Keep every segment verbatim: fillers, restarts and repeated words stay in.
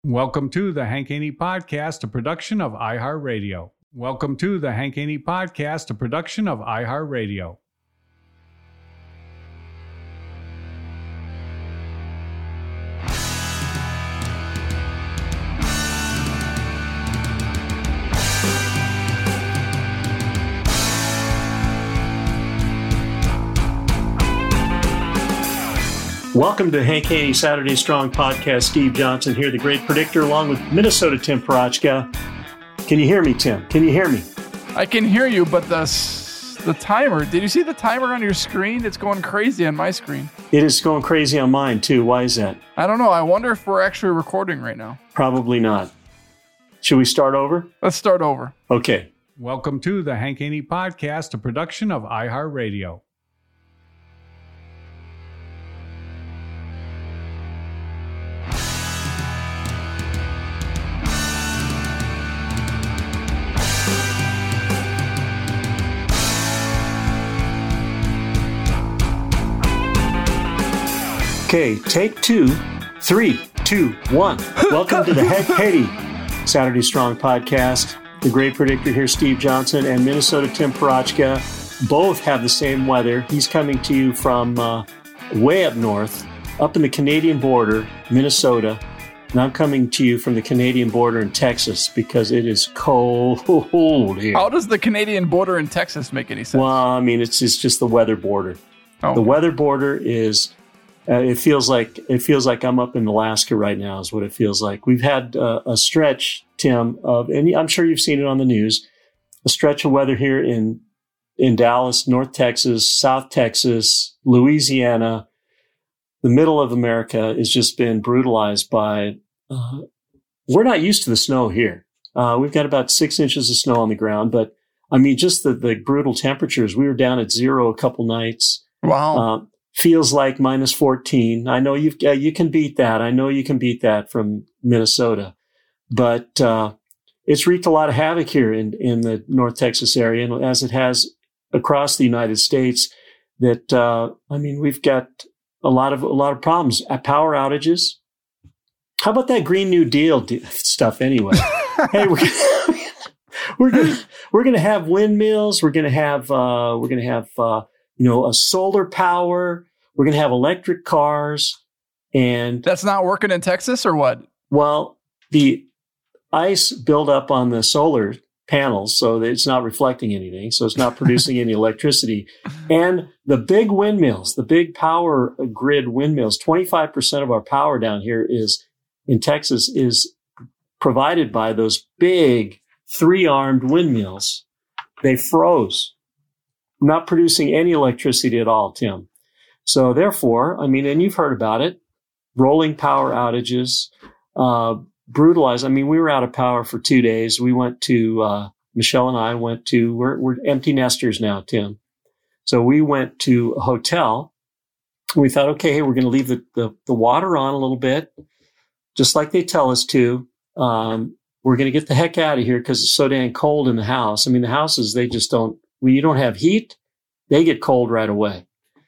Welcome to the Hank Haney Podcast, a production of iHeartRadio. Welcome to the Hank Haney Podcast, a production of iHeartRadio. Welcome to Hank Haney Saturday Strong Podcast. Steve Johnson here, the great predictor, along with Minnesota Tim Parachka. Can you hear me, Tim? Can you hear me? I can hear you, but the the timer, did you see the timer on your screen? It's going crazy on my screen. It is going crazy on mine, too. Why is that? I don't know. I wonder if we're actually recording right now. Probably not. Should we start over? Let's start over. Okay. Welcome to the Hank Haney Podcast, a production of iHeartRadio. Okay, take two, three, two, one. Welcome to the Hank Haney Saturday Strong Podcast. The great predictor here, Steve Johnson, and Minnesota Tim Parachka both have the same weather. He's coming to you from uh, way up north, up in the Canadian border, Minnesota. And I'm coming to you from the Canadian border in Texas because it is cold here. How does the Canadian border in Texas make any sense? Well, I mean, it's, it's just the weather border. Oh. The weather border is... Uh, it feels like it feels like I'm up in Alaska right now is what it feels like. We've had uh, a stretch, Tim, of, and I'm sure you've seen it on the news, a stretch of weather here in in Dallas, North Texas, South Texas, Louisiana. The middle of America has just been brutalized by, uh, we're not used to the snow here. Uh, we've got about six inches of snow on the ground, but I mean, just the, the brutal temperatures. We were down at zero a couple nights. Wow. Uh, Feels like minus fourteen. I know you've, uh, you can beat that. I know you can beat that from Minnesota, but, uh, it's wreaked a lot of havoc here in, in the North Texas area. And as it has across the United States that, uh, I mean, we've got a lot of, a lot of problems at power outages. How about that Green New Deal de- stuff anyway? Hey, we're, we're going to, we're going to have windmills. We're going to have, uh, we're going to have, uh, you know, a solar power. We're going to have electric cars. And that's not working in Texas or what? Well, the ice built up on the solar panels, so that it's not reflecting anything. So it's not producing any electricity. And the big windmills, the big power grid windmills, twenty-five percent of our power down here is in Texas is provided by those big three-armed windmills. They froze. Not producing any electricity at all, Tim. So therefore, I mean, and you've heard about it, rolling power outages, uh, brutalized. I mean, we were out of power for two days. We went to, uh, Michelle and I went to, we're, we're empty nesters now, Tim. So we went to a hotel. We thought, okay, hey, we're going to leave the, the, the water on a little bit, just like they tell us to. Um, we're going to get the heck out of here because it's so dang cold in the house. I mean, the houses, they just don't, when you don't have heat, they get cold right away.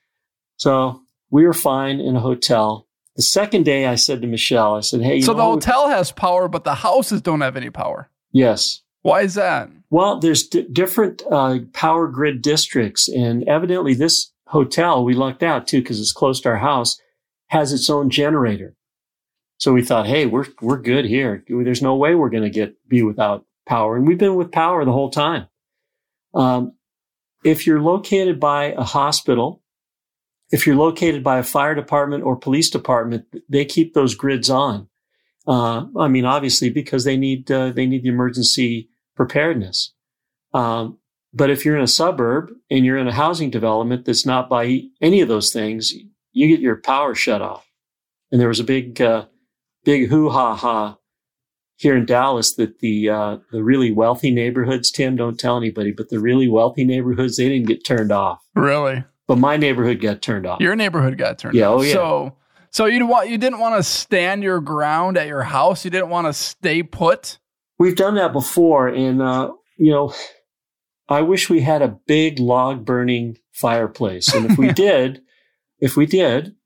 So we were fine in a hotel. The second day I said to Michelle, I said, hey, you so know, the hotel has power, but the houses don't have any power. Yes. Why is that? Well, there's d- different uh, power grid districts. And evidently this hotel, we lucked out too, because it's close to our house, has its own generator. So we thought, hey, we're, we're good here. There's no way we're going to get, be without power. And we've been with power the whole time. Um, if you're located by a hospital, if you're located by a fire department or police department, they keep those grids on. Uh, I mean, obviously, because they need, uh, they need the emergency preparedness. Um, but if you're in a suburb and you're in a housing development that's not by any of those things, you get your power shut off. And there was a big, uh, big hoo-ha-ha here in Dallas that the uh, the really wealthy neighborhoods, Tim, don't tell anybody, but the really wealthy neighborhoods, they didn't get turned off. Really? But my neighborhood got turned off. Your neighborhood got turned yeah, off. Oh, yeah. So, so you want you didn't want to stand your ground at your house. You didn't want to stay put. We've done that before, and uh, you know, I wish we had a big log burning fireplace. And if we did, if we did,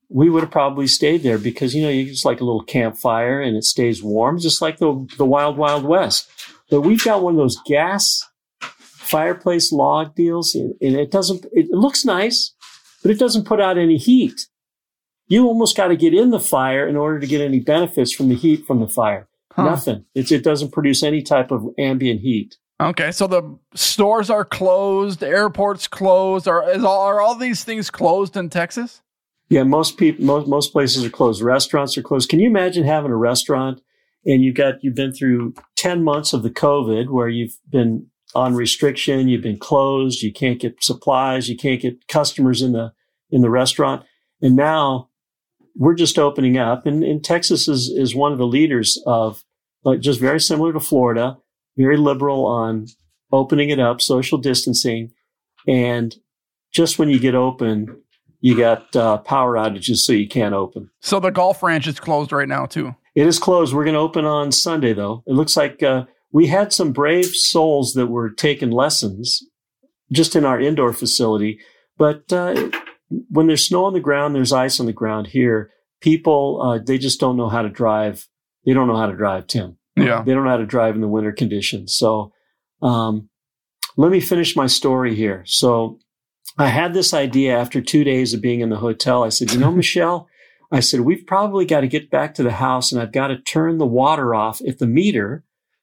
we would have probably stayed there because, you know, you just like a little campfire and it stays warm, just like the, the wild, wild west. But we've got one of those gas fireplace log deals, and it doesn't, it looks nice, but it doesn't put out any heat. You almost got to get in the fire in order to get any benefits from the heat from the fire. Huh. Nothing. It's, it doesn't produce any type of ambient heat. Okay, so the stores are closed, airports closed. Are is all, are all these things closed in Texas? Yeah, most people, most most places are closed. Restaurants are closed. Can you imagine having a restaurant and you've got you've been through ten months of the COVID where you've been on restriction, you've been closed, you can't get supplies, you can't get customers in the in the restaurant, and now we're just opening up. And, and Texas is is one of the leaders of, like, just very similar to Florida. Very liberal on opening it up, social distancing. And just when you get open, you got uh, power outages, so you can't open. So the golf ranch is closed right now, too. It is closed. We're going to open on Sunday, though. It looks like uh, we had some brave souls that were taking lessons just in our indoor facility. But uh, when there's snow on the ground, there's ice on the ground here. People, uh, they just don't know how to drive. They don't know how to drive, Tim. Yeah. They don't know how to drive in the winter conditions. So um, let me finish my story here. So I had this idea after two days of being in the hotel. I said, you know, Michelle, I said, we've probably got to get back to the house and I've got to turn the water off at the meter.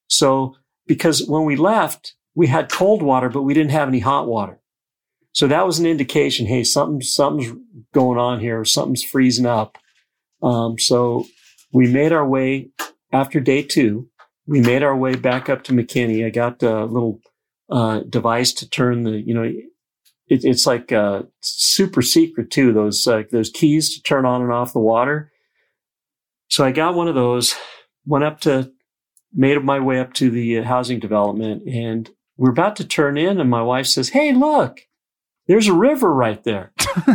So because when we left, we had cold water, but we didn't have any hot water. So that was an indication, hey, something, something's going on here, or something's freezing up. Um, so we made our way. After day two, we made our way back up to McKinney. I got a little uh, device to turn the, you know, it, it's like uh, super secret too. Those uh, those keys to turn on and off the water. So I got one of those. Went up to, made my way up to the housing development, and we're about to turn in, and my wife says, "Hey, look, there's a river right there."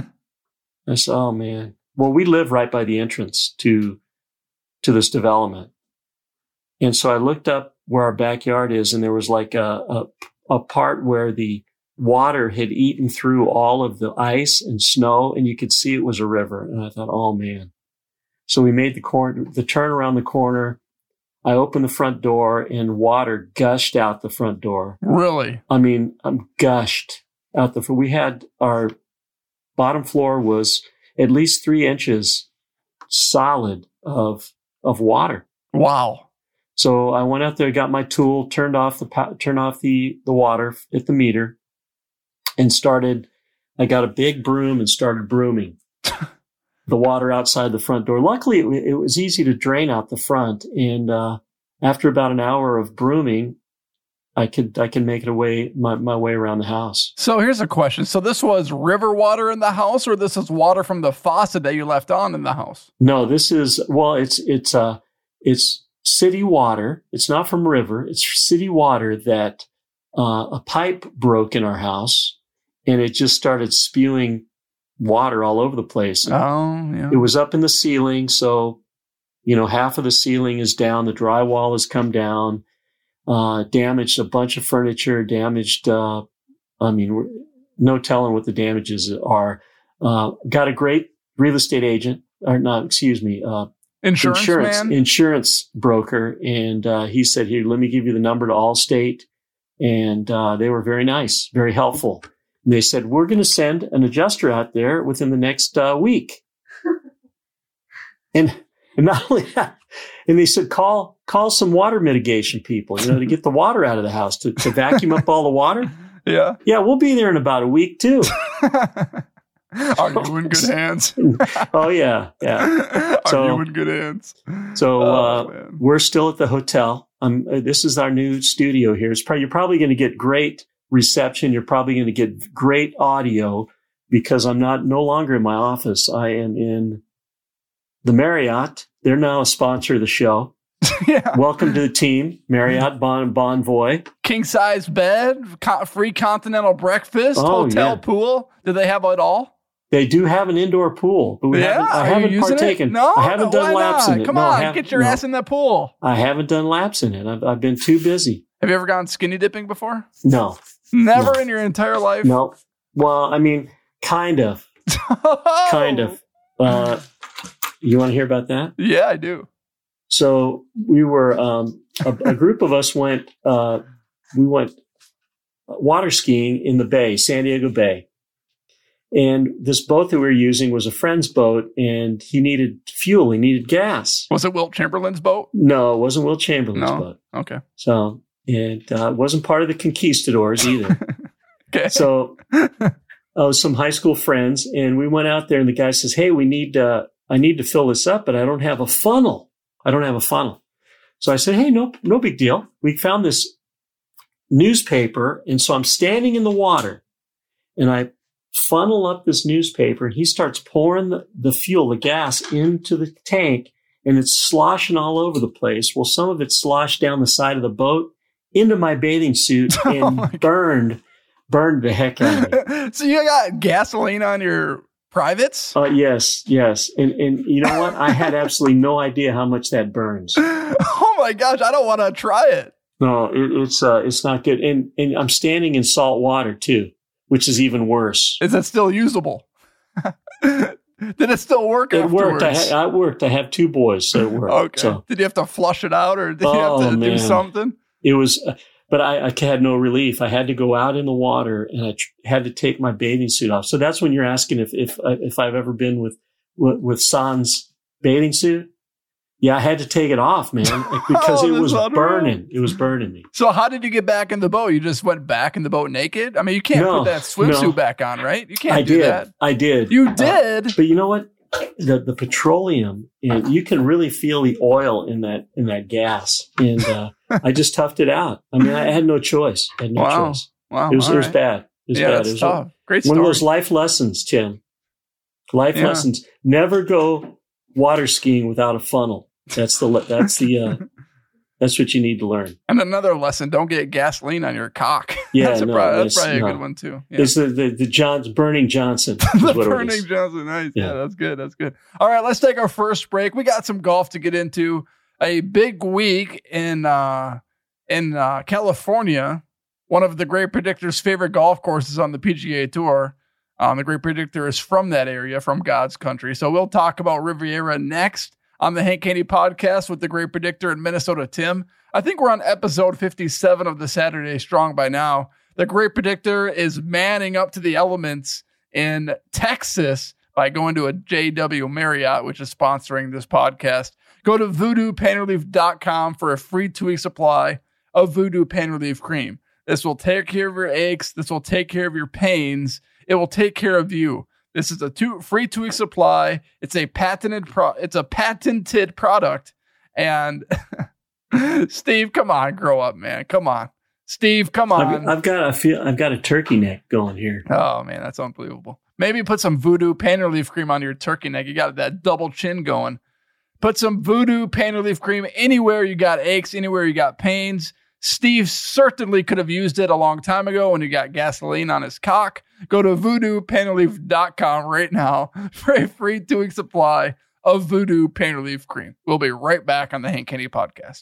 I said, "Oh man." Well, we live right by the entrance to to this development. And so I looked up where our backyard is, and there was like a, a, a part where the water had eaten through all of the ice and snow, and you could see it was a river. And I thought, oh man. So we made the corner, the turn around the corner. I opened the front door, and water gushed out the front door. Really? I mean, um, gushed out the, we had our bottom floor was at least three inches solid of, of water. Wow. So I went out there, got my tool, turned off the turned off the, the water at the meter, and started. I got a big broom and started brooming the water outside the front door. Luckily, it, it was easy to drain out the front, and uh, after about an hour of brooming, I could I could make it away my, my way around the house. So here's a question: so this was river water in the house, or this is water from the faucet that you left on in the house? No, this is well, it's it's uh it's. city water. It's not from river. It's city water that uh, a pipe broke in our house, and it just started spewing water all over the place. Oh, yeah. It was up in the ceiling, so you know half of the ceiling is down. The drywall has come down. Uh, damaged a bunch of furniture. Damaged. Uh, I mean, we're, no telling what the damages are. Uh, got a great real estate agent, or not? Excuse me. Uh, Insurance, insurance, man? insurance broker. And, uh, he said, here, let me give you the number to Allstate. And, uh, they were very nice, very helpful. And they said, we're going to send an adjuster out there within the next, uh, week. and, and not only that, and they said, call, call some water mitigation people, you know, to get the water out of the house, to, to vacuum up all the water. Yeah. Yeah. We'll be there in about a week too. Are you in good hands? Oh yeah, yeah. Are so, you in good hands? So oh, uh, we're still at the hotel. Um, uh, this is our new studio here. It's probably, you're probably going to get great reception. You're probably going to get great audio because I'm not no longer in my office. I am in the Marriott. They're now a sponsor of the show. Yeah. Welcome to the team, Marriott Bon Bonvoy. King size bed, co- free continental breakfast, Oh, hotel yeah. pool. Do they have it all? They do have an indoor pool, but we Yeah, haven't, I are you haven't using it? partaken. No, I haven't no, done why laps not? in it. Come No, I on, haven't- get your no. ass in the pool. I haven't done laps in it. I've, I've been too busy. Have you ever gone skinny dipping before? No, Never No. in your entire life? no. Well, I mean, kind of, kind of. uh, you want to hear about that? Yeah, I do. So we were um, a, a group of us went. Uh, we went water skiing in the bay, San Diego Bay. And this boat that we were using was a friend's boat, and he needed fuel. He needed gas. Was it Wilt Chamberlain's boat? No, it wasn't Wilt Chamberlain's no? boat. Okay. So it uh, wasn't part of the conquistadors either. Okay. So I was some high school friends, and we went out there, and the guy says, hey, we need, uh, I need to fill this up, but I don't have a funnel. I don't have a funnel. So I said, hey, no, no big deal. We found this newspaper. And so I'm standing in the water, and I funnel up this newspaper, and he starts pouring the, the fuel, the gas into the tank, and it's sloshing all over the place. Well, some of it sloshed down the side of the boat into my bathing suit and oh burned, burned the heck out of me. So you got gasoline on your privates? Uh, yes, yes. And, and you know what? I had absolutely no idea how much that burns. Oh my gosh, I don't want to try it. No, it, it's, uh, it's not good. And, and I'm standing in salt water too, which is even worse. Is it still usable? Did it still work It afterwards? worked. I, ha- I worked. I have two boys, so it worked. Okay. So. Did you have to flush it out, or did you Oh, have to man. do something? It was, uh, but I, I had no relief. I had to go out in the water, and I tr- had to take my bathing suit off. So that's when you're asking if if uh, if I've ever been with with, with San's bathing suit. Yeah, I had to take it off, man, because Oh, it was that's unreal. burning. It was burning me. So how did you get back in the boat? You just went back in the boat naked? I mean, you can't No, put that swimsuit no. back on, right? You can't I do did. that. I did. You Uh, did? but you know what? The the petroleum, and you can really feel the oil in that in that gas, and uh, I just toughed it out. I mean, I had no choice. I had no Wow. choice. Wow. It was all it was right. bad. It was Yeah, bad. that's It was tough. Great one story. of those life lessons, Tim. Life Yeah. lessons. Never go water skiing without a funnel. That's the that's the uh, that's what you need to learn. And another lesson, don't get gasoline on your cock. Yeah, that's, a no, pro- that's that's- probably a no. good one too. Yeah. It's the the, the John, burning Johnson. Is the what it burning is. Johnson. Nice. Yeah. Yeah. that's good. That's good. All right, let's take our first break. We got some golf to get into. A big week in uh, in uh, California. One of the Great Predictor's favorite golf courses on the P G A Tour. Um, the Great Predictor is from that area, from God's country. So we'll talk about Riviera next on the Hank Haney podcast with the Great Predictor in Minnesota, Tim. I think we're on episode fifty-seven of the Saturday Strong by now. The Great Predictor is manning up to the elements in Texas by going to a J W Marriott, which is sponsoring this podcast. Go to voodoo pain relief dot com for a free two-week supply of Voodoo Pain Relief Cream. This will take care of your aches. This will take care of your pains. It will take care of you. This is a two, free two-week supply. It's a patented pro, It's a patented product. And Steve, come on, grow up, man. Come on. Steve, come on. I've, I've got I feel I've got a turkey neck going here. Oh, man, that's unbelievable. Maybe put some Voodoo Pain Relief Cream on your turkey neck. You got that double chin going. Put some Voodoo Pain Relief Cream anywhere you got aches, anywhere you got pains. Steve certainly could have used it a long time ago when he got gasoline on his cock. Go to voodoo pain relief dot com right now for a free two-week supply of Voodoo Pain Relief Cream. We'll be right back on the Hank Haney podcast.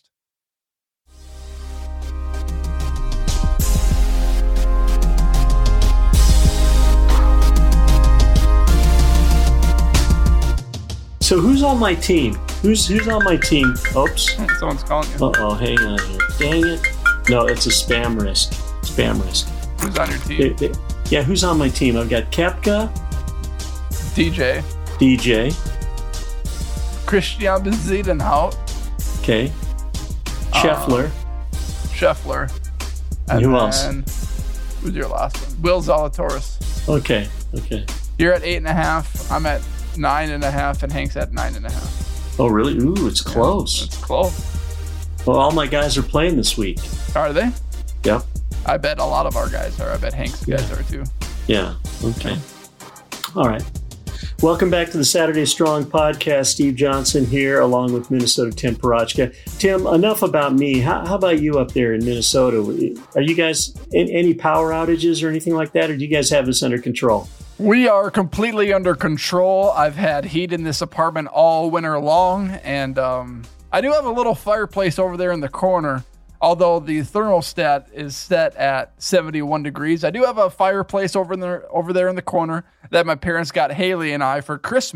So who's on my team? Who's who's on my team? Oops. Someone's calling you. Uh oh, hang on here. Dang it. No, it's a spam risk. Spam risk. Who's on your team? They- they- yeah, who's on my team? I've got Koepka, D J. D J. Christian Bezuidenhout. Okay. Scheffler. Scheffler. And who else? then- Who's your last one? Will Zalatoris. Okay. Okay. You're at eight and a half. I'm at nine and a half, and Hank's at nine and a half. Oh, really? Ooh, it's close. It's close. Well, all my guys are playing this week. Are they? Yep. I bet a lot of our guys are. I bet Hank's guys Yeah. are too. Yeah. Okay. All right. Welcome back to the Saturday Strong podcast. Steve Johnson here, along with Minnesota Tim Parachka. Tim, enough about me. How, how about you up there in Minnesota? Are you guys in any power outages or anything like that, or do you guys have this under control? We are completely under control. I've had heat in this apartment all winter long, and um, I do have a little fireplace over there in the corner. Although the thermostat is set at seventy-one degrees, I do have a fireplace over there over there in the corner that my parents got Haley and I for Christmas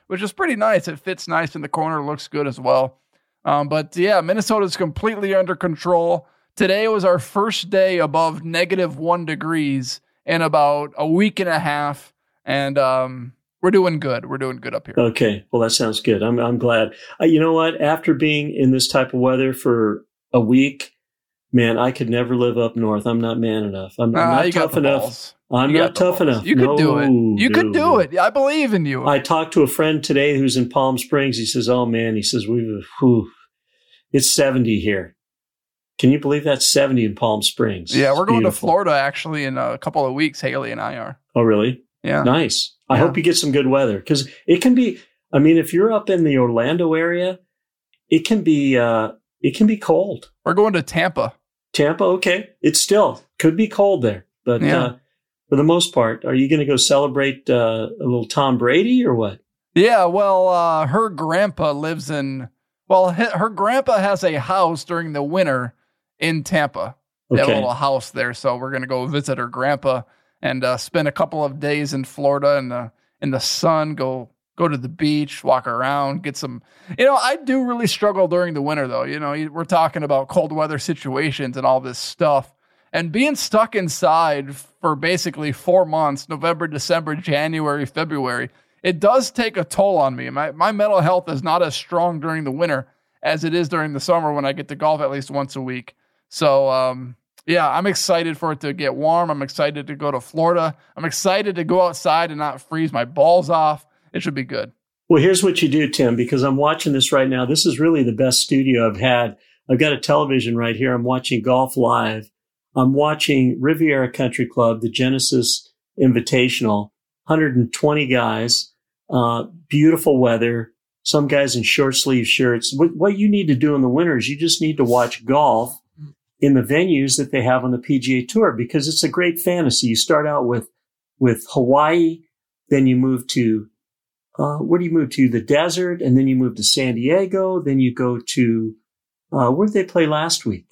which is pretty nice. It fits nice in the corner, looks good as well. Um, but yeah, Minnesota's completely under control. Today was our first day above negative one degrees in about a week and a half. And um, we're doing good. We're doing good up here. Okay. Well, that sounds good. I'm I'm glad. Uh, you know what? After being in this type of weather for a week, man, I could never live up north. I'm not man enough. I'm, I'm uh, not tough enough. Balls. I'm you not tough enough. You could no, do it. You no, could do no. it. I believe in you. I talked to a friend today who's in Palm Springs. He says, oh, man, he says, we've, whew, it's seventy here. Can you believe that's seventy in Palm Springs? Yeah, it's we're going beautiful. to Florida actually in a couple of weeks. Haley and I are. Oh, really? Yeah. Nice. I Yeah. hope you get some good weather because it can be, I mean, if you're up in the Orlando area, it can be, uh, it can be cold. We're going to Tampa. Tampa, okay. It still could be cold there, but Yeah. uh, for the most part, are you going to go celebrate uh, a little Tom Brady or what? Yeah, well, uh, her grandpa lives in, well, her, her grandpa has a house during the winter in Tampa. They have a Okay. little house there, so we're going to go visit her grandpa and uh, spend a couple of days in Florida in the, in the sun, go go to the beach, walk around, get some, you know, I do really struggle during the winter, though. You know, we're talking about cold weather situations and all this stuff. And being stuck inside for basically four months, November, December, January, February, it does take a toll on me. My my mental health is not as strong during the winter as it is during the summer when I get to golf at least once a week. So, um, yeah, I'm excited for it to get warm. I'm excited to go to Florida. I'm excited to go outside and not freeze my balls off. It should be good. Well, here's what you do, Tim, because I'm watching this right now. This is really the best studio I've had. I've got a television right here. I'm watching golf live. I'm watching Riviera Country Club, the Genesis Invitational, one hundred twenty guys, uh, beautiful weather, some guys in short sleeve shirts. What, what you need to do in the winter is you just need to watch golf in the venues that they have on the P G A Tour because it's a great fantasy. You start out with, with Hawaii, then you move to, uh, where do you move to? The desert, and then you move to San Diego, then you go to, uh, where did they play last week?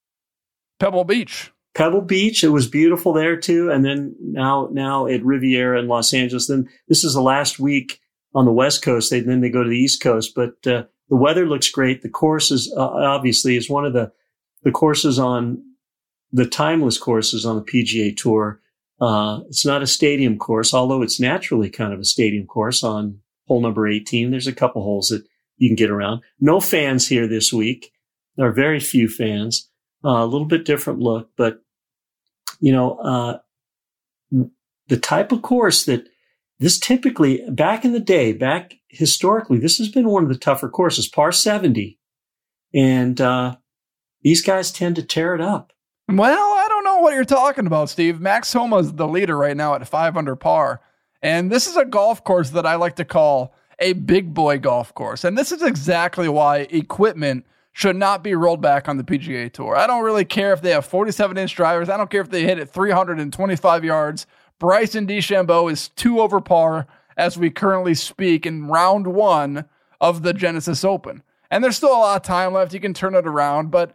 Pebble Beach. Pebble Beach. It was beautiful there too. And then now, now at Riviera in Los Angeles. Then this is the last week on the West Coast. They, then they go to the East Coast, but, uh, the weather looks great. The course is, uh, obviously is one of the, the courses on the timeless courses on the P G A Tour. Uh, it's not a stadium course, although it's naturally kind of a stadium course on hole number eighteen. There's a couple holes that you can get around. No fans here this week. There are very few fans. Uh, a little bit different look, but you know, uh, the type of course that this typically back in the day, back historically, this has been one of the tougher courses, par seventy. And, uh, these guys tend to tear it up. Well, I don't know what you're talking about, Steve. Max Homa is the leader right now at five under par. And this is a golf course that I like to call a big boy golf course. And this is exactly why equipment should not be rolled back on the P G A Tour. I don't really care if they have forty-seven inch drivers. I don't care if they hit it three hundred twenty-five yards. Bryson DeChambeau is two over par as we currently speak in round one of the Genesis Open. And there's still a lot of time left. You can turn it around. But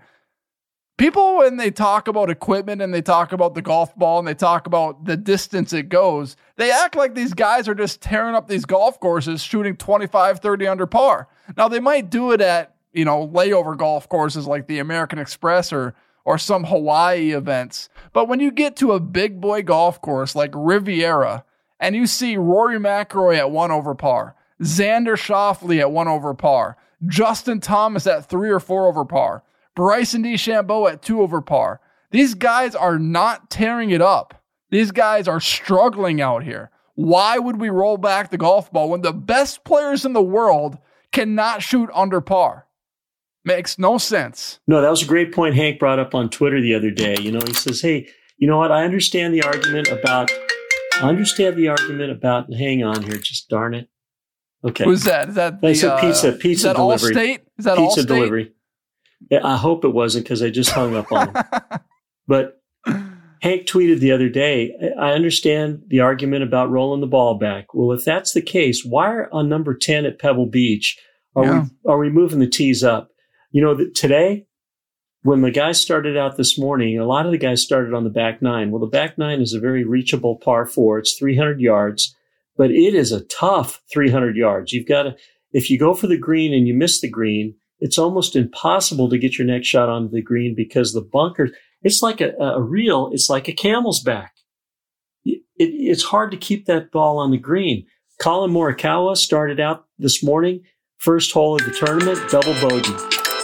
people, when they talk about equipment and they talk about the golf ball and they talk about the distance it goes, they act like these guys are just tearing up these golf courses, shooting twenty-five, thirty under par. Now, they might do it at, you know, layover golf courses like the American Express or or some Hawaii events. But when you get to a big boy golf course like Riviera and you see Rory McIlroy at one over par, Xander Schauffele at one over par, Justin Thomas at three or four over par, Bryson DeChambeau at two over par, these guys are not tearing it up. These guys are struggling out here. Why would we roll back the golf ball when the best players in the world cannot shoot under par? Makes no sense. No, that was a great point Hank brought up on Twitter the other day. You know, he says, hey, you know what? I understand the argument about, I understand the argument about, hang on here, just darn it. Okay. Who's that? Is that the, I said pizza, uh, pizza is that delivery. Allstate? Is that Pizza Allstate? delivery. Yeah, I hope it wasn't because I just hung up on him. But Hank tweeted the other day, I understand the argument about rolling the ball back. Well, if that's the case, why are on number ten at Pebble Beach, are Yeah. we are we moving the tees up? You know, that today, when the guys started out this morning, a lot of the guys started on the back nine. Well, the back nine is a very reachable par four. It's three hundred yards. but it is a tough three hundred yards. You've got to, if you go for the green and you miss the green, it's almost impossible to get your next shot onto the green because the bunker, it's like a, a reel, it's like a camel's back. It, it, it's hard to keep that ball on the green. Colin Morikawa started out this morning, first hole of the tournament, double bogey.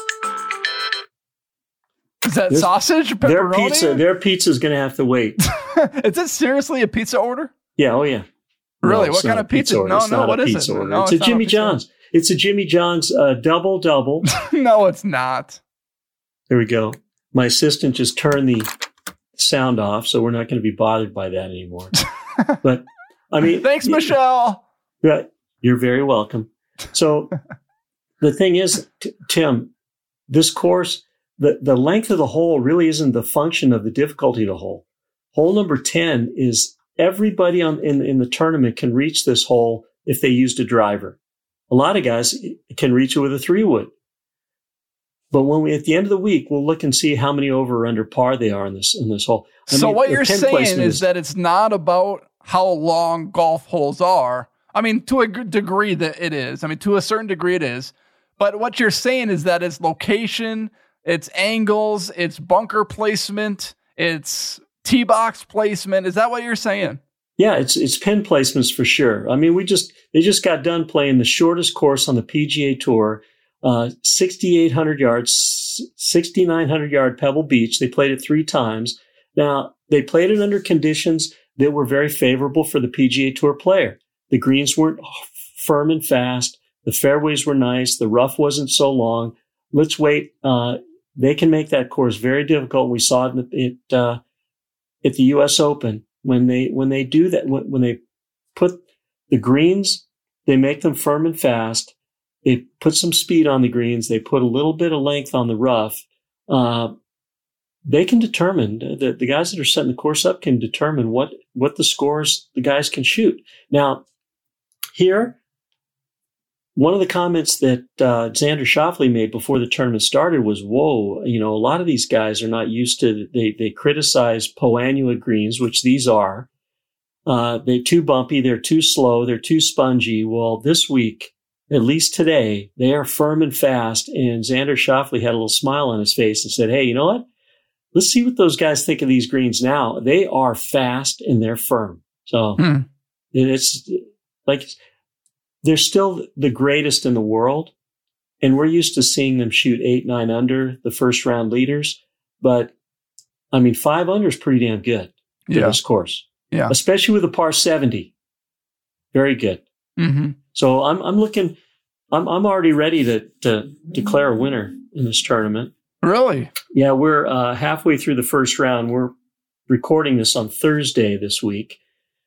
Is that There's, sausage? Pepperoni? Their pizza, their pizza is going to have to wait. Is it seriously a pizza order? Yeah, oh yeah. Really? No, what kind of pizza? pizza no, it's no, what is it? Order. No, it's, it's a Jimmy John's. It's a Jimmy John's uh, double double. No, it's not. There we go. My assistant just turned the sound off, so we're not going to be bothered by that anymore. But I mean, thanks, Michelle. Yeah, you're very welcome. So the thing is, t- Tim, this course, the, the length of the hole really isn't the function of the difficulty of the hole. Hole number ten is everybody on in, in the tournament can reach this hole if they used a driver. A lot of guys can reach it with a three wood. But when we, at the end of the week, we'll look and see how many over or under par they are in this, in this hole. I so mean, what you're saying is, is that it's not about how long golf holes are. I mean, to a g- degree that it is. I mean, to a certain degree it is. But what you're saying is that it's location, it's angles, it's bunker placement, it's tee box placement. Is that what you're saying? Yeah, it's it's pin placements for sure. I mean, we just they just got done playing the shortest course on the P G A Tour, uh, sixty-eight hundred yards, sixty-nine hundred yard Pebble Beach. They played it three times. Now, they played it under conditions that were very favorable for the P G A Tour player. The greens weren't firm and fast. The fairways were nice. The rough wasn't so long. Let's wait. Uh, they can make that course very difficult. We saw it, it uh, at the U S Open. When they when they do that, when, when they put the greens, they make them firm and fast. They put some speed on the greens. They put a little bit of length on the rough. Uh, they can determine, the, the guys that are setting the course up can determine what, what the scores the guys can shoot. Now, here, one of the comments that uh, Xander Schauffele made before the tournament started was, whoa, you know, a lot of these guys are not used to, they they criticize Poa annua greens, which these are. Uh, they're too bumpy, they're too slow, they're too spongy. Well, this week, at least today, they are firm and fast. And Xander Schauffele had a little smile on his face and said, hey, you know what? Let's see what those guys think of these greens now. They are fast and they're firm. So hmm. it's like... They're still the greatest in the world, and we're used to seeing them shoot eight, nine under, the first round leaders. But, I mean, five under is pretty damn good for yeah. this course. Yeah. Especially with a par seventy. Very good. Mm-hmm. So I'm I'm looking, I'm I'm already ready to, to declare a winner in this tournament. Really? Yeah, we're uh, halfway through the first round. We're recording this on Thursday this week.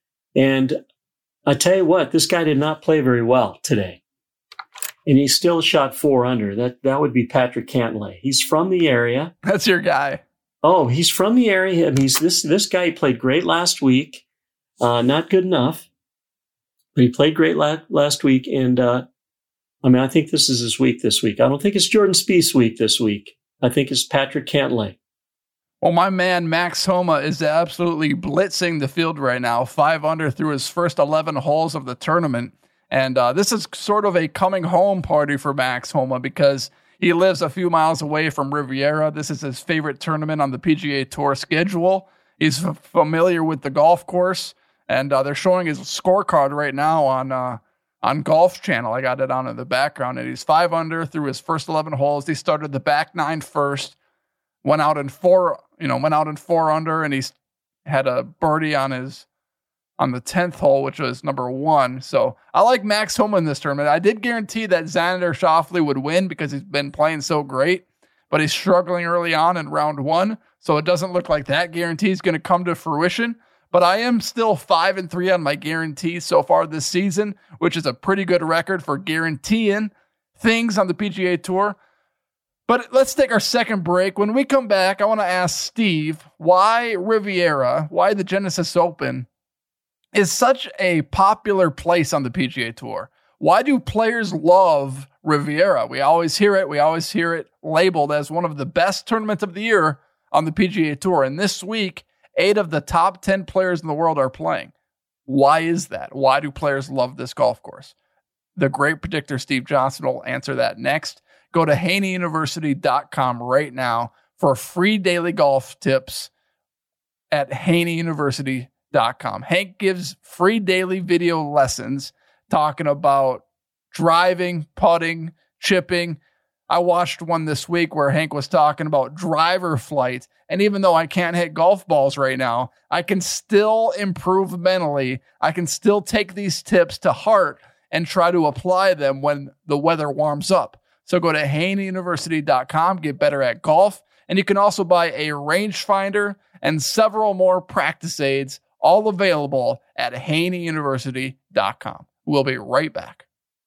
And I tell you what, this guy did not play very well today. And he still shot four under. That that would be Patrick Cantlay. He's from the area. That's your guy. Oh, he's from the area. And he's this this guy he played great last week. Uh, not good enough. But he played great la- last week. And uh, I mean, I think this is his week this week. I don't think it's Jordan Spieth's week this week. I think it's Patrick Cantlay. Well, my man, Max Homa, is absolutely blitzing the field right now, five under through his first eleven holes of the tournament. And uh, this is sort of a coming home party for Max Homa because he lives a few miles away from Riviera. This is his favorite tournament on the P G A Tour schedule. He's f- familiar with the golf course, and uh, they're showing his scorecard right now on uh, on Golf Channel. I got it on in the background, and he's five under through his first eleven holes. He started the back nine first. Went out in four, you know, went out in four under, and he's had a birdie on his on the tenth hole, which was number one. So I like Max Homa in this tournament. I did guarantee that Xander Schauffele would win because he's been playing so great, but he's struggling early on in round one, so it doesn't look like that guarantee is going to come to fruition. But I am still five and three on my guarantees so far this season, which is a pretty good record for guaranteeing things on the P G A Tour. But let's take our second break. When we come back, I want to ask Steve why Riviera, why the Genesis Open is such a popular place on the P G A Tour. Why do players love Riviera? We always hear it. We always hear it labeled as one of the best tournaments of the year on the P G A Tour. And this week, eight of the top ten players in the world are playing. Why is that? Why do players love this golf course? The great predictor Steve Johnson will answer that next. Go to Haney University dot com right now for free daily golf tips at Haney University dot com. Hank gives free daily video lessons talking about driving, putting, chipping. I watched one this week where Hank was talking about driver flight. And even though I can't hit golf balls right now, I can still improve mentally. I can still take these tips to heart and try to apply them when the weather warms up. So go to Haney University dot com, get better at golf. And you can also buy a rangefinder and several more practice aids, all available at Haney University dot com. We'll be right back.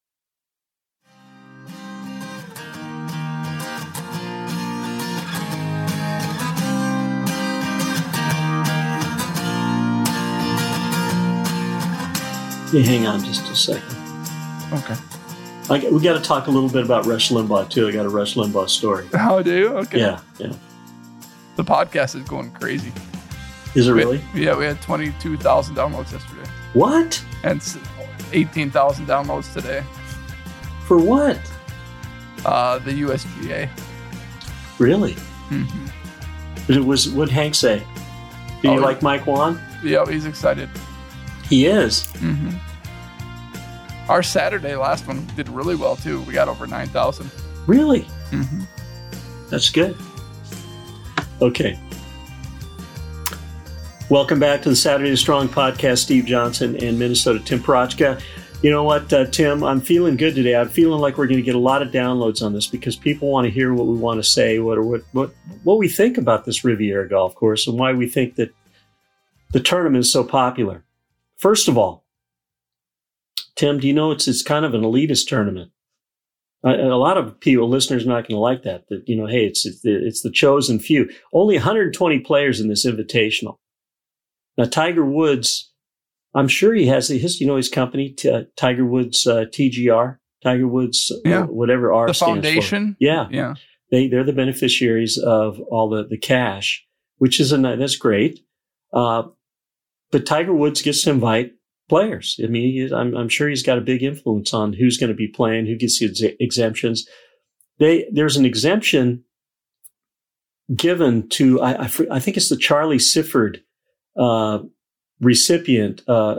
Yeah, hang on just a second. Okay. I, we got to talk a little bit about Rush Limbaugh, too. I got a Rush Limbaugh story. How do you? Okay. Yeah, yeah. The podcast is going crazy. Is it we really? Had, yeah, we had twenty-two thousand downloads yesterday. What? And eighteen thousand downloads today. For what? Uh, the U S G A. Really? Mm-hmm. It was, what'd Hank say? Do you oh, like Mike Wan? Yeah, he's excited. He is. Mm-hmm. Our Saturday last one did really well too. We got over nine thousand. Really? Mm-hmm. That's good. Okay. Welcome back to the Saturday Strong podcast. Steve Johnson and Minnesota Tim Parochka. You know what, uh, Tim? I'm feeling good today. I'm feeling like we're going to get a lot of downloads on this because people want to hear what we want to say, what what what what we think about this Riviera golf course, and why we think that the tournament is so popular. First of all, Tim, do you know it's it's kind of an elitist tournament? A, a lot of people, listeners, are not going to like that. That you know, hey, it's it's the, it's the chosen few. Only one hundred twenty players in this invitational. Now, Tiger Woods, I'm sure he has his, you know, his company, t- uh, Tiger Woods uh, T G R, Tiger Woods, yeah. uh, whatever R the stands foundation. for. Yeah, yeah. They they're the beneficiaries of all the the cash, which is a that's great. Uh, but Tiger Woods gets to invite players. I mean, he, I'm, I'm sure he's got a big influence on who's going to be playing, who gets the ex- exemptions. They there's an exemption given to I I, I think it's the Charlie Sifford uh, recipient, uh,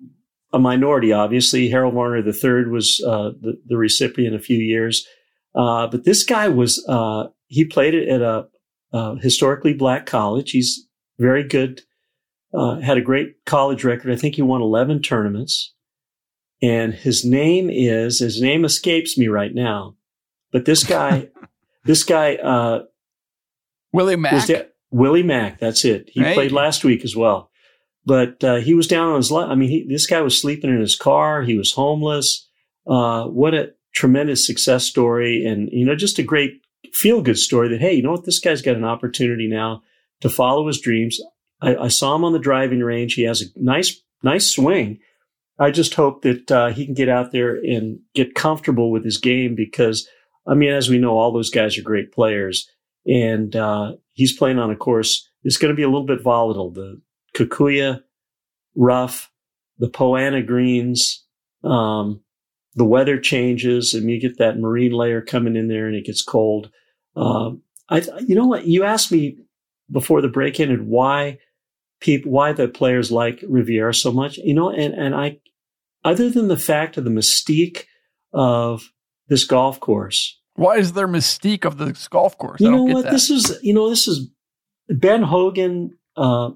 a minority, obviously. Harold Varner the third was uh, the the recipient a few years, uh, but this guy was uh, he played it at a, a historically black college. He's very good. Uh, had a great college record. I think he won eleven tournaments. And his name is, his name escapes me right now. But this guy, this guy, uh, Willie Mack. there, Willie Mack, that's it. He hey. played last week as well. But uh, he was down on his luck. I mean, he, this guy was sleeping in his car. He was homeless. Uh, what a tremendous success story. And, you know, just a great feel-good story that, hey, you know what? This guy's got an opportunity now to follow his dreams. I, I saw him on the driving range. He has a nice, nice swing. I just hope that uh, he can get out there and get comfortable with his game because, I mean, as we know, all those guys are great players. And uh, he's playing on a course that's going to be a little bit volatile. The Kikuyu rough, the Poa annua greens, um, the weather changes, and you get that marine layer coming in there and it gets cold. Um, I, you know what? You asked me before the break ended why people, why the players like Riviera so much, you know, and, and I, other than the fact of the mystique of this golf course. Why is there mystique of this golf course? You I know don't get what? that. This is, you know, this is Ben Hogan, uh,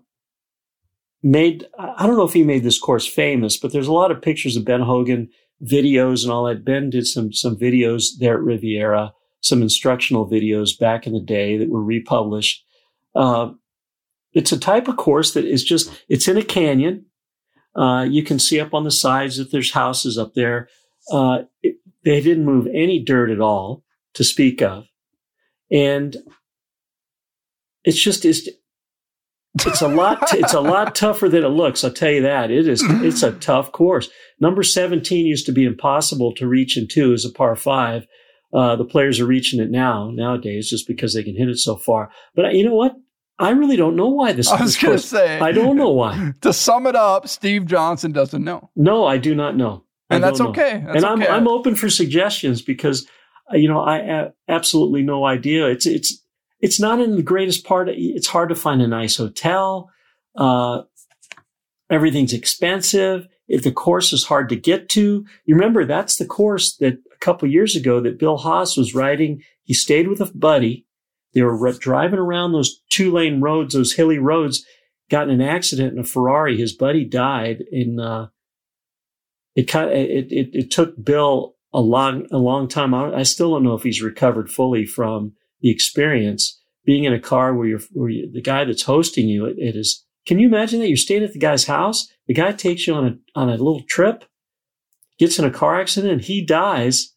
made, I don't know if he made this course famous, but there's a lot of pictures of Ben Hogan videos and all that. Ben did some, some videos there at Riviera, some instructional videos back in the day that were republished. Uh, it's a type of course that is just, it's in a canyon. Uh, you can see up on the sides that there's houses up there. Uh, it, they didn't move any dirt at all to speak of. And it's just, it's, it's a lot, it's a lot tougher than it looks. I'll tell you that. It is, it's a tough course. Number seventeen used to be impossible to reach in two as a par five. Uh, the players are reaching it now, nowadays, just because they can hit it so far. But you know what? I really don't know why this. I was going to say. I don't know why. To sum it up, Steve Johnson doesn't know. No, I do not know. And that's okay. That's and I'm okay. I'm open for suggestions because, you know, I have absolutely no idea. It's it's it's not in the greatest part. Of, it's hard to find a nice hotel. Uh, everything's expensive. If the course is hard to get to, you remember that's the course that a couple of years ago that Bill Haas was riding. He stayed with a buddy. They were re- driving around those two lane roads, those hilly roads, got in an accident in a Ferrari. His buddy died in, uh, it kind of, it, it, it took Bill a long, a long time. I, I still don't know if he's recovered fully from the experience being in a car where you're, where you, the guy that's hosting you, it, it is, can you imagine that you're staying at the guy's house? The guy takes you on a, on a little trip, gets in a car accident, and he dies.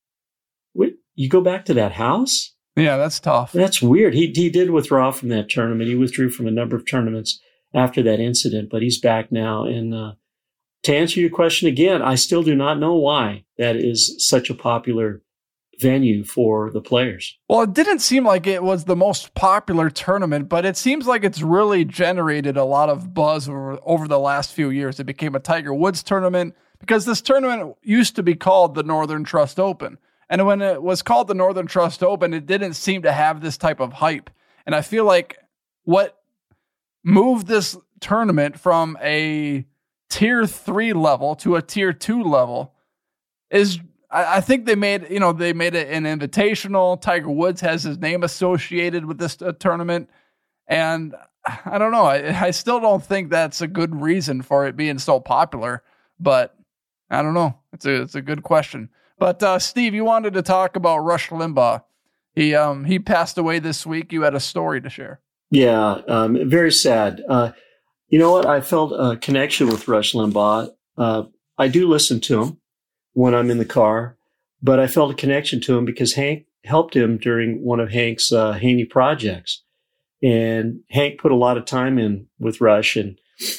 Wait, you go back to that house? Yeah, that's tough. That's weird. He he did withdraw from that tournament. He withdrew from a number of tournaments after that incident, but he's back now. And uh, to answer your question again, I still do not know why that is such a popular venue for the players. Well, it didn't seem like it was the most popular tournament, but it seems like it's really generated a lot of buzz over, over the last few years. It became a Tiger Woods tournament because this tournament used to be called the Northern Trust Open. And when it was called the Northern Trust Open, it didn't seem to have this type of hype. And I feel like what moved this tournament from a tier three level to a tier two level is, I, I think they made, you know, they made it an invitational. Tiger Woods has his name associated with this uh, tournament. And I don't know. I, I still don't think that's a good reason for it being so popular, but I don't know. It's a, it's a good question. But uh, Steve, you wanted to talk about Rush Limbaugh. He um he passed away this week. You had a story to share. Yeah, um, very sad. Uh, you know what? I felt a connection with Rush Limbaugh. Uh, I do listen to him when I'm in the car, but I felt a connection to him because Hank helped him during one of Hank's uh, Haney projects, and Hank put a lot of time in with Rush. And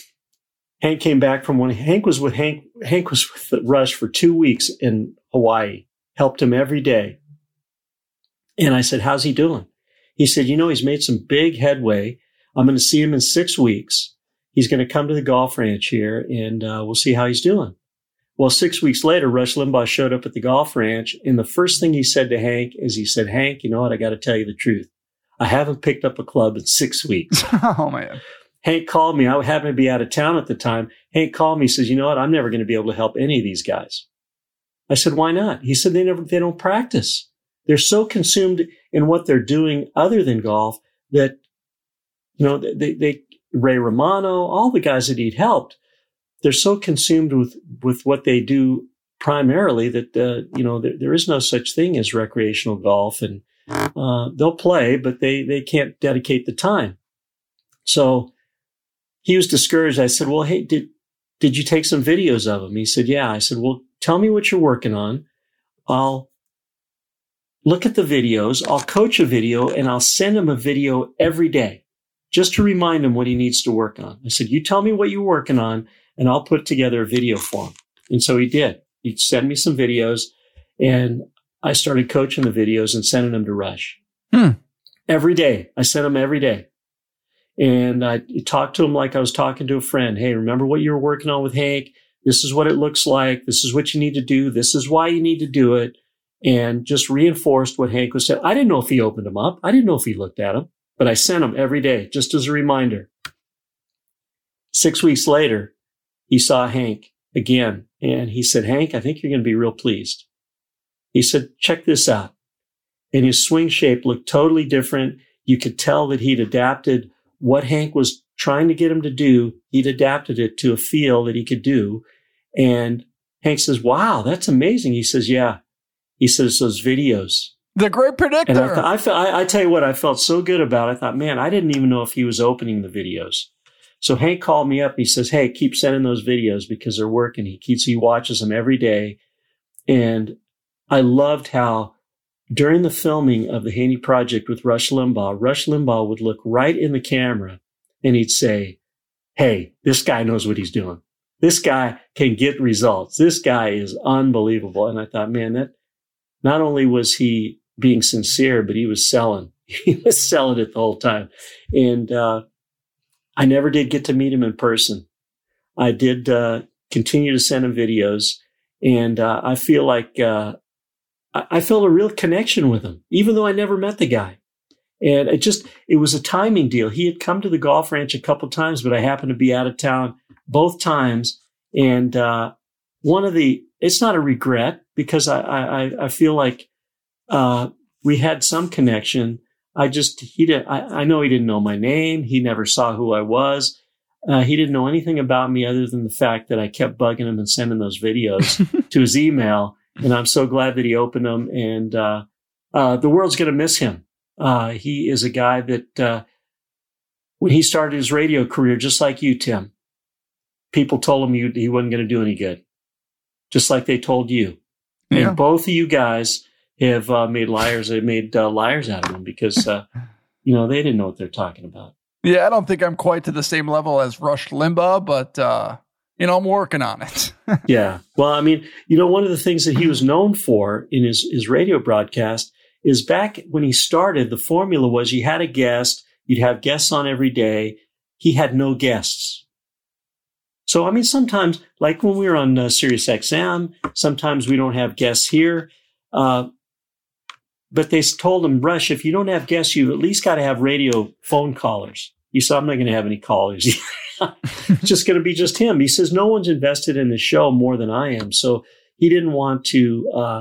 Hank came back from one. Hank was with Hank. Hank was with Rush for two weeks in Hawaii. Helped him every day. And I said, "How's he doing?" He said, "You know, he's made some big headway. I'm going to see him in six weeks. He's going to come to the golf ranch here, and uh, we'll see how he's doing." Well, six weeks later, Rush Limbaugh showed up at the golf ranch, and the first thing he said to Hank is, he said, "Hank, you know what? I got to tell you the truth. I haven't picked up a club in six weeks." Oh man. Hank called me. I happened to be out of town at the time. Hank called me, says, "You know what? I'm never going to be able to help any of these guys." I said, "Why not?" He said, they never, they don't practice. They're so consumed in what they're doing other than golf that, you know, they, they, Ray Romano, all the guys that he'd helped, they're so consumed with, with what they do primarily that, uh, you know, there, there is no such thing as recreational golf, and, uh, they'll play, but they, they can't dedicate the time. So he was discouraged. I said, "Well, hey, did, did you take some videos of him?" He said, "Yeah." I said, "Well, tell me what you're working on. I'll look at the videos. I'll coach a video, and I'll send him a video every day just to remind him what he needs to work on." I said, "You tell me what you're working on, and I'll put together a video for him." And so he did. He'd send me some videos, and I started coaching the videos and sending them to Rush. Hmm. Every day. I sent them every day. And I talked to him like I was talking to a friend. "Hey, remember what you were working on with Hank? This is what it looks like. This is what you need to do. This is why you need to do it." And just reinforced what Hank was saying. I didn't know if he opened them up. I didn't know if he looked at them, but I sent them every day just as a reminder. Six weeks later, he saw Hank again, and he said, "Hank, I think you're going to be real pleased." He said, "Check this out." And his swing shape looked totally different. You could tell that he'd adapted what Hank was trying to get him to do. He'd adapted it to a feel that he could do. And Hank says, "Wow, that's amazing." He says, "Yeah." He says, "Those videos." The great predictor. And I, th- I, felt, I, I tell you what, I felt so good about it. I thought, man, I didn't even know if he was opening the videos. So Hank called me up. And he says, "Hey, keep sending those videos because they're working." He keeps, he watches them every day. And I loved how during the filming of the Haney Project with Rush Limbaugh, Rush Limbaugh would look right in the camera and he'd say, "Hey, this guy knows what he's doing. This guy can get results. This guy is unbelievable." And I thought, man, that not only was he being sincere, but he was selling he was selling it the whole time. And uh, I never did get to meet him in person. I did uh, continue to send him videos. And uh, I feel like uh, I, I felt a real connection with him, even though I never met the guy. And it just, it was a timing deal. He had come to the golf ranch a couple times, but I happened to be out of town both times. And uh, one of the, it's not a regret because I, I, I feel like uh, we had some connection. I just, he did, I, I know he didn't know my name. He never saw who I was. Uh, he didn't know anything about me other than the fact that I kept bugging him and sending those videos to his email. And I'm so glad that he opened them. And uh, uh, the world's going to miss him. Uh, he is a guy that uh, when he started his radio career, just like you, Tim, people told him he, he wasn't going to do any good, just like they told you. Yeah. And both of you guys have uh, made liars. They made uh, liars out of him because, uh, you know, they didn't know what they're talking about. Yeah, I don't think I'm quite to the same level as Rush Limbaugh, but, uh, you know, I'm working on it. Yeah. Well, I mean, you know, one of the things that he was known for in his, his radio broadcast is back when he started, the formula was you had a guest, you'd have guests on every day. He had no guests. So, I mean, sometimes, like when we were on uh, Sirius X M, sometimes we don't have guests here. Uh, but they told him, Rush, if you don't have guests, you at least got to have radio phone callers. He said, I'm not going to have any callers. It's just going to be just him. He says, no one's invested in the show more than I am. So he didn't want to, uh,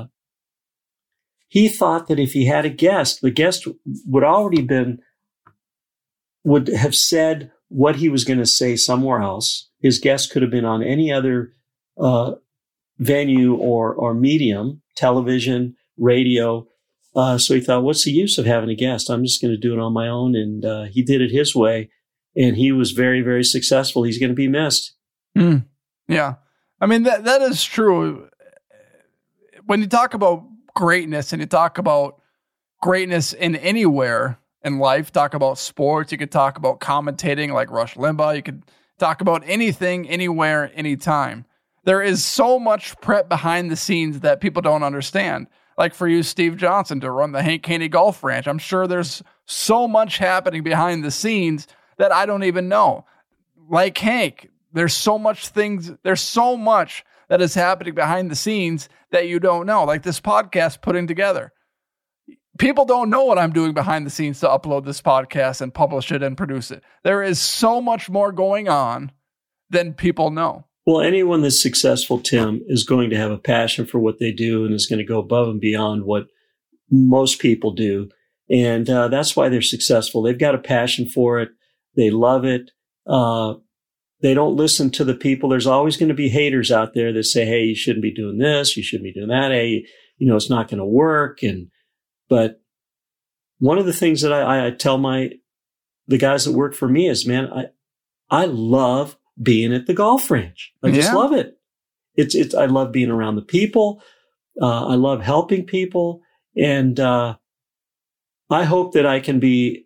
he thought that if he had a guest, the guest would already been, would have said what he was going to say somewhere else. His guest could have been on any other uh, venue or, or medium, television, radio. Uh, so he thought, what's the use of having a guest? I'm just going to do it on my own. And uh, he did it his way. And he was very, very successful. He's going to be missed. Mm. Yeah. I mean, that that is true. When you talk about greatness and you talk about greatness in anywhere in life, talk about sports, you could talk about commentating like Rush Limbaugh, you could talk about anything, anywhere, anytime. There is so much prep behind the scenes that people don't understand. Like for you, Steve Johnson, to run the Hank Haney Golf Ranch, I'm sure there's so much happening behind the scenes that I don't even know. Like Hank, there's so much things, there's so much that is happening behind the scenes that you don't know, like this podcast putting together. People don't know what I'm doing behind the scenes to upload this podcast and publish it and produce it. There is so much more going on than people know. Well, anyone that's successful, Tim, is going to have a passion for what they do and is going to go above and beyond what most people do. And uh, that's why they're successful. They've got a passion for it. They love it. Uh, they don't listen to the people. There's always going to be haters out there that say, hey, you shouldn't be doing this. You shouldn't be doing that. Hey, you know, it's not going to work. And, but one of the things that I, I tell my, the guys that work for me is, man, I, I love being at the golf range. I just yeah. love it. It's, it's, I love being around the people. Uh, I love helping people. And, uh, I hope that I can be,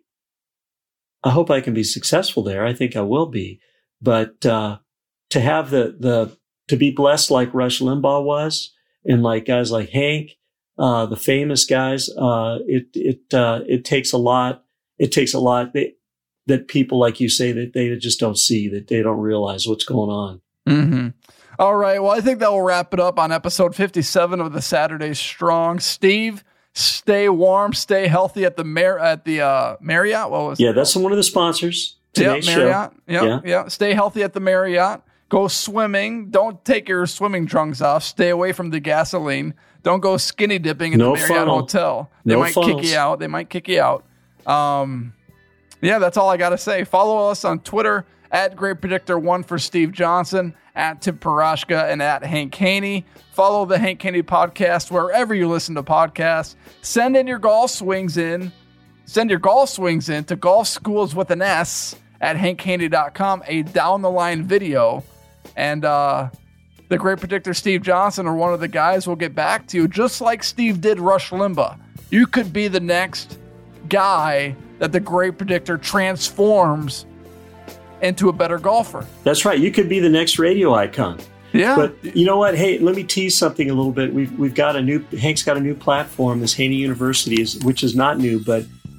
I hope I can be successful there. I think I will be. But, uh, to have the, the, to be blessed like Rush Limbaugh was and like guys like Hank, uh, the famous guys, uh, it, it, uh, it takes a lot. It takes a lot. They, that people, like you say, that they just don't see, that they don't realize what's going on. Mm-hmm. All right. Well, I think that will wrap it up on episode fifty-seven of the Saturday Strong. Steve, stay warm, stay healthy at the Mar- at the uh, Marriott. What was yeah, it? That's one of the sponsors. Today's yeah, Marriott. Show. Yep, yeah, yeah. Stay healthy at the Marriott. Go swimming. Don't take your swimming trunks off. Stay away from the gasoline. Don't go skinny dipping in no the Marriott funnel. Hotel. They no might funnels. kick you out. They might kick you out. Um, yeah, that's all I got to say. Follow us on Twitter at Great Predictor one for Steve Johnson, at Tim Parashka, and at Hank Haney. Follow the Hank Haney podcast wherever you listen to podcasts. Send in your golf swings in. Send your golf swings in to golf schools with an S at hank haney dot com, a down the line video. And uh, the Great Predictor Steve Johnson or one of the guys will get back to you, just like Steve did Rush Limbaugh. You could be the next guy that the Great Predictor transforms into a better golfer. That's right. You could be the next radio icon. Yeah. But you know what? Hey, let me tease something a little bit. We've we've got a new, Hank's got a new platform, this Haney University, is, which is not new, but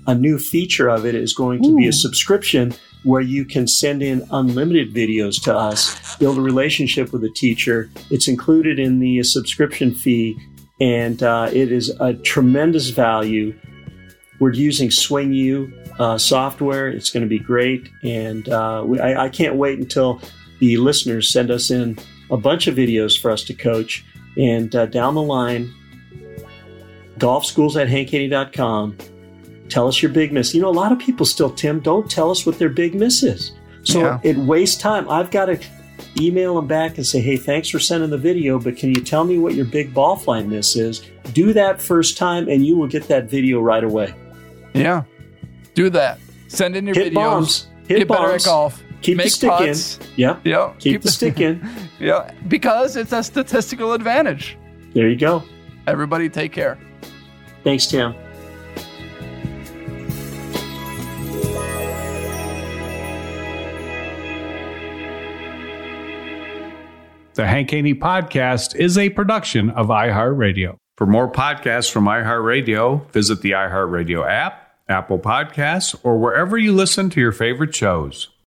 a new feature of it is going to Ooh. be a subscription where you can send in unlimited videos to us, build a relationship with a teacher. It's included in the subscription fee, and uh, it is a tremendous value. We're using SwingU uh, software. It's going to be great, and uh, we, I, I can't wait until the listeners send us in a bunch of videos for us to coach. And uh, down the line, golf schools at hank haney dot com. Tell us your big miss. You know, a lot of people still, Tim, don't tell us what their big miss is. So yeah. it, it wastes time. I've got to email them back and say, hey, thanks for sending the video, but can you tell me what your big ball flight miss is? Do that first time, and you will get that video right away. Yeah. Do that. Send in your Hit videos. Bombs. Hit Get bombs. better at golf. Keep Make the stick putts. in. Yeah. Yeah. Keep, Keep the stick in. Yeah. Because it's a statistical advantage. There you go. Everybody take care. Thanks, Tim. The Hank Haney Podcast is a production of iHeartRadio. For more podcasts from iHeartRadio, visit the iHeartRadio app, Apple Podcasts, or wherever you listen to your favorite shows.